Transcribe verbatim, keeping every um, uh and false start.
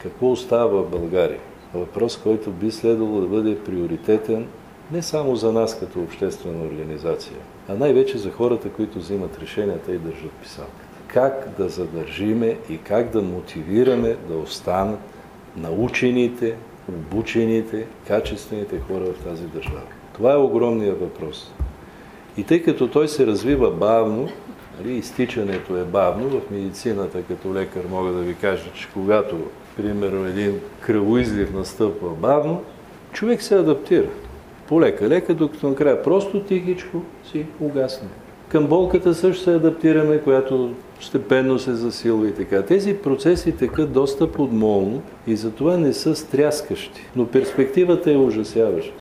какво остава в България? Въпрос, който би следвало да бъде приоритетен не само за нас като обществена организация, а най-вече за хората, които взимат решенията и държат писалката. Как да задържиме и как да мотивираме да останат научените, обучените, качествените хора в тази държава. Това е огромният въпрос. И тъй като той се развива бавно, изтичането е бавно, в медицината като лекар мога да ви кажа, че когато, примерно, един кръвоизлив настъпва бавно, човек се адаптира. Полека-лека, докато накрая просто тихичко си угасне. Към болката също се адаптираме, която постепенно се засилва и така. Тези процеси текат доста подмолно и затова не са стряскащи, но перспективата е ужасяваща.